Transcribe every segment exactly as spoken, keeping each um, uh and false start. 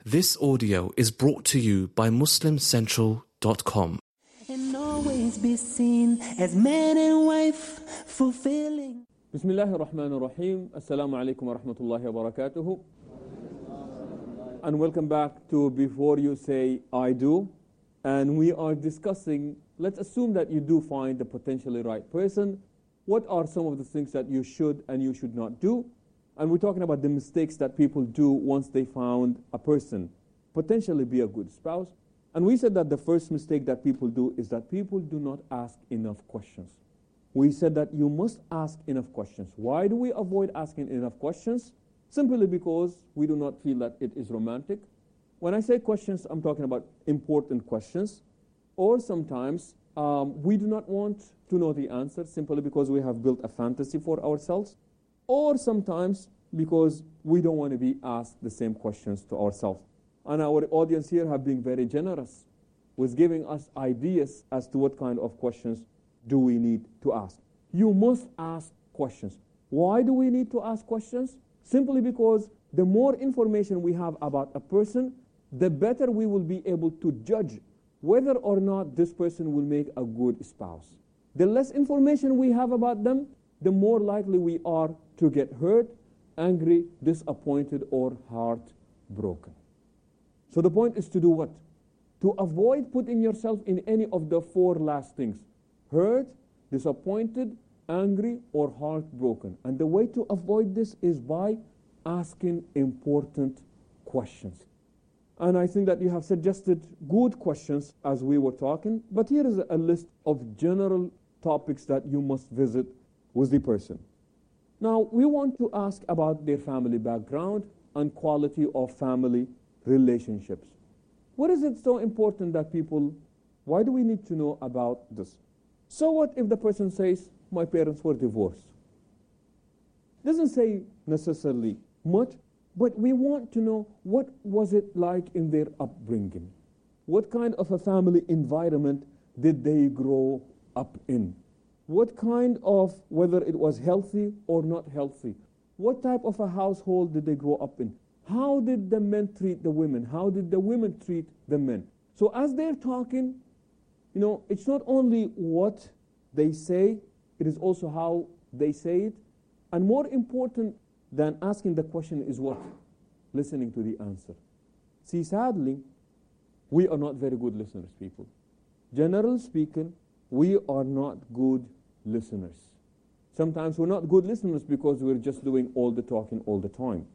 This audio is brought to you by Muslim Central dot com. And always be seen as man and wife fulfilling. Bismillahir Rahmanir Rahim. Assalamu alaikum wa rahmatullahi wa barakatuhu. And welcome back to Before You Say I Do. And we are discussing, let's assume that you do find the potentially right person. What are some of the things that you should and you should not do? And we're talking about the mistakes that people do once they found a person, potentially be a good spouse. And we said that the first mistake that people do is that people do not ask enough questions. We said that you must ask enough questions. Why do we avoid asking enough questions? Simply because we do not feel that it is romantic. When I say questions, I'm talking about important questions. Or sometimes um, we do not want to know the answer simply because we have built a fantasy for ourselves. Or sometimes because we don't want to be asked the same questions to ourselves. And our audience here have been very generous with giving us ideas as to what kind of questions do we need to ask. You must ask questions. Why do we need to ask questions? Simply because the more information we have about a person, the better we will be able to judge whether or not this person will make a good spouse. The less information we have about them, the more likely we are to get hurt, angry, disappointed, or heartbroken. So the point is to do what? To avoid putting yourself in any of the four last things. Hurt, disappointed, angry, or heartbroken. And the way to avoid this is by asking important questions. And I think that you have suggested good questions as we were talking, but here is a list of general topics that you must visit with the person. Now, we want to ask about their family background and quality of family relationships. What is it so important that people, why do we need to know about this? So what if the person says, my parents were divorced? Doesn't say necessarily much, but we want to know what was it like in their upbringing? What kind of a family environment did they grow up in? What kind of, whether it was healthy or not healthy, what type of a household did they grow up in? How did the men treat the women? How did the women treat the men? So as they're talking, you know, it's not only what they say, it is also how they say it. And more important than asking the question is what? Listening to the answer. See, sadly, we are not very good listeners, people. Generally speaking, we are not good listeners. Sometimes we're not good listeners because we're just doing all the talking all the time.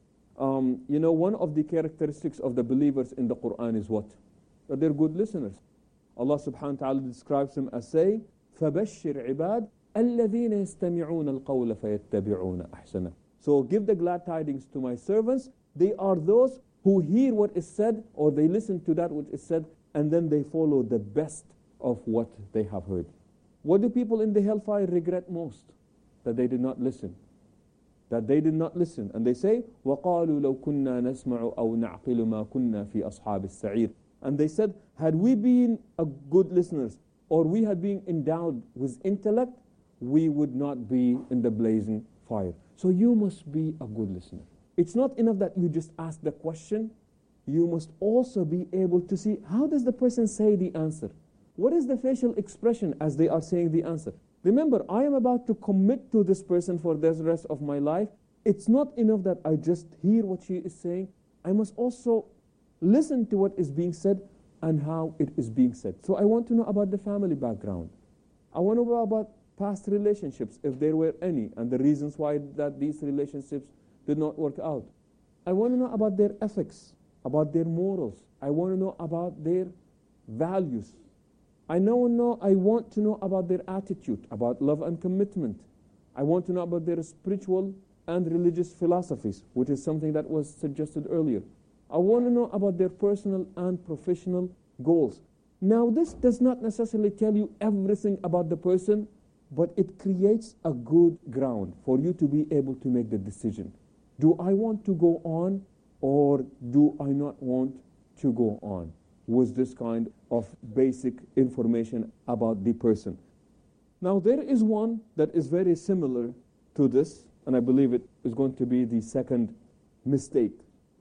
Um, you know, one of the characteristics of the believers in the Quran is what? That they're good listeners. Allah subhanahu wa ta'ala describes them as saying, فَبَشِّرْ عِبَادْ الَّذِينَ يَسْتَمِعُونَ الْقَوْلَ فَيَتَّبِعُونَ أَحْسَنَهُ. So give the glad tidings to my servants. They are those who hear what is said, or they listen to that which is said, and then they follow the best of what they have heard. What do people in the hellfire regret most? That they did not listen. That they did not listen. And they say, وَقَالُوا لَوْ كُنَّا نَسْمَعُ أَوْ نَعْقِلُ مَا كُنَّا فِي أَصْحَابِ السَّعِيرِ. And they said, had we been a good listeners, or we had been endowed with intellect, we would not be in the blazing fire. So you must be a good listener. It's not enough that you just ask the question. You must also be able to see, how does the person say the answer? What is the facial expression as they are saying the answer? Remember, I am about to commit to this person for the rest of my life. It's not enough that I just hear what she is saying. I must also listen to what is being said and how it is being said. So I want to know about the family background. I want to know about past relationships, if there were any, and the reasons why that these relationships did not work out. I want to know about their ethics, about their morals. I want to know about their values. I know, know, I want to know about their attitude, about love and commitment. I want to know about their spiritual and religious philosophies, which is something that was suggested earlier. I want to know about their personal and professional goals. Now, this does not necessarily tell you everything about the person, but it creates a good ground for you to be able to make the decision. Do I want to go on, or do I not want to go on with this kind of basic information about the person? Now, there is one that is very similar to this, and I believe it is going to be the second mistake.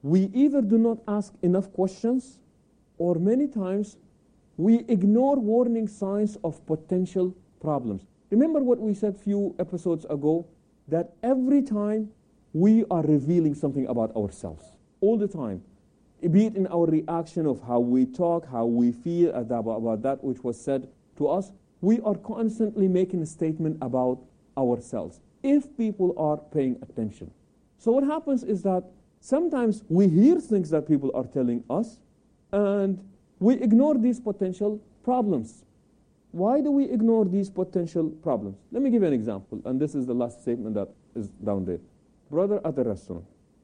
we either do not ask enough questions, or many times we ignore warning signs of potential problems. Remember what we said a few episodes ago, that every time we are revealing something about ourselves, all the time, be it in our reaction of how we talk, how we feel about that which was said to us, we are constantly making a statement about ourselves, if people are paying attention. So what happens is that sometimes we hear things that people are telling us, and we ignore these potential problems. Why do we ignore these potential problems? Let me give you an example, and this is the last statement that is down there. Brother at the restaurant.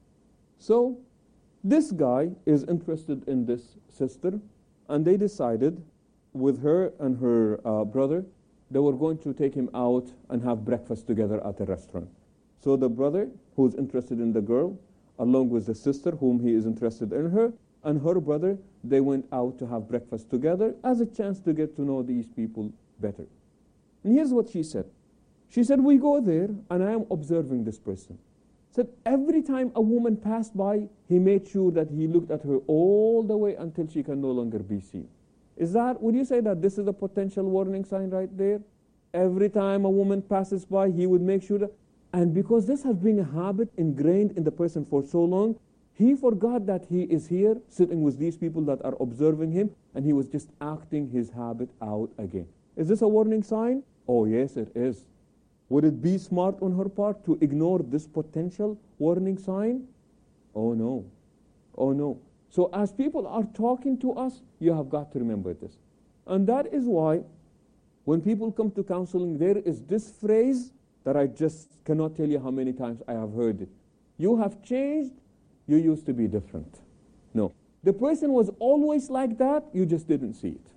So this guy is interested in this sister, and they decided with her and her uh, brother, they were going to take him out and have breakfast together at a restaurant. So the brother, who's interested in the girl, along with the sister, whom he is interested in her, and her brother, they went out to have breakfast together as a chance to get to know these people better. And here's what she said. She said, we go there, and I am observing this person. Said every time a woman passed by, he made sure that he looked at her all the way until she can no longer be seen. Is that, would you say that this is a potential warning sign right there? Every time a woman passes by, he would make sure that, and because this has been a habit ingrained in the person for so long, he forgot that he is here sitting with these people that are observing him, and he was just acting his habit out again. Is this a warning sign? Oh yes, it is. Would it be smart on her part to ignore this potential warning sign? Oh no. Oh no. So as people are talking to us, you have got to remember this. And that is why when people come to counseling, there is this phrase that I just cannot tell you how many times I have heard it. You have changed, you used to be different. No. The person was always like that, you just didn't see it.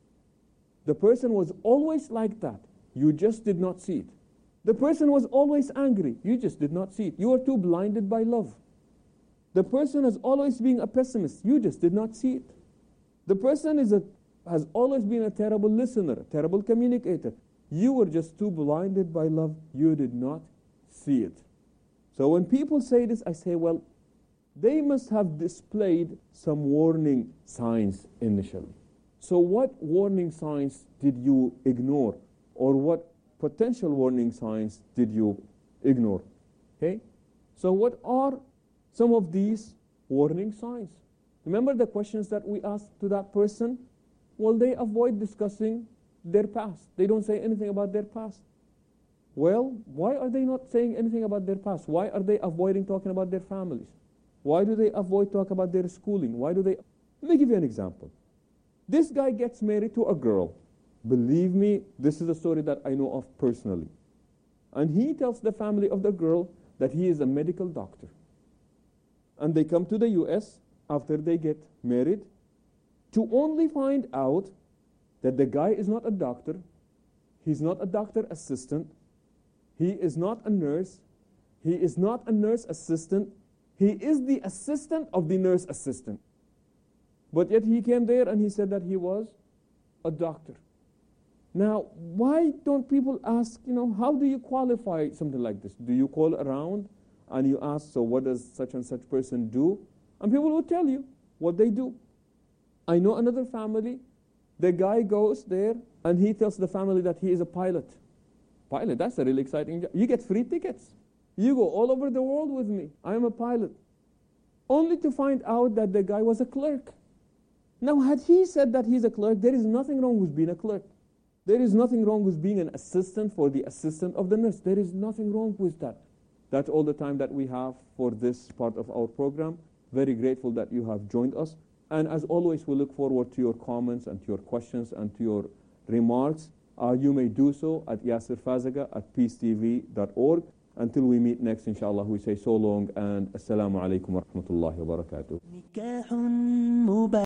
The person was always like that, you just did not see it. The person was always angry, you just did not see it. You were too blinded by love. The person has always been a pessimist, you just did not see it. The person is a, has always been a terrible listener, a terrible communicator. You were just too blinded by love, you did not see it. So when people say this, I say, well, they must have displayed some warning signs initially. So what warning signs did you ignore? Or what potential warning signs did you ignore? Okay? So what are some of these warning signs? Remember the questions that we asked to that person? Well, they avoid discussing their past. They don't say anything about their past. Well, why are they not saying anything about their past? Why are they avoiding talking about their families? Why do they avoid talking about their schooling? Why do they... Let me give you an example. This guy gets married to a girl. Believe me, this is a story that I know of personally. And he tells the family of the girl that he is a medical doctor. And they come to the U S after they get married to only find out that the guy is not a doctor, he's not a doctor assistant, he is not a nurse, he is not a nurse assistant, he is the assistant of the nurse assistant. But yet he came there and he said that he was a doctor. Now, why don't people ask, you know, how do you qualify something like this? Do you call around and you ask, so what does such and such person do? And people will tell you what they do. I know another family, the guy goes there and he tells the family that he is a pilot. Pilot, that's a really exciting job. You get free tickets. You go all over the world with me. I am a pilot. Only to find out that the guy was a clerk. Now, had he said that he's a clerk, there is nothing wrong with being a clerk. There is nothing wrong with being an assistant for the assistant of the nurse. There is nothing wrong with that. That's all the time that we have for this part of our program. Very grateful that you have joined us. And as always, we look forward to your comments and to your questions and to your remarks. Uh, you may do so at Yasser Fazaga at peace t v dot org. Until we meet next, inshallah, we say so long and assalamu alaikum wa rahmatullahi wa barakatuh.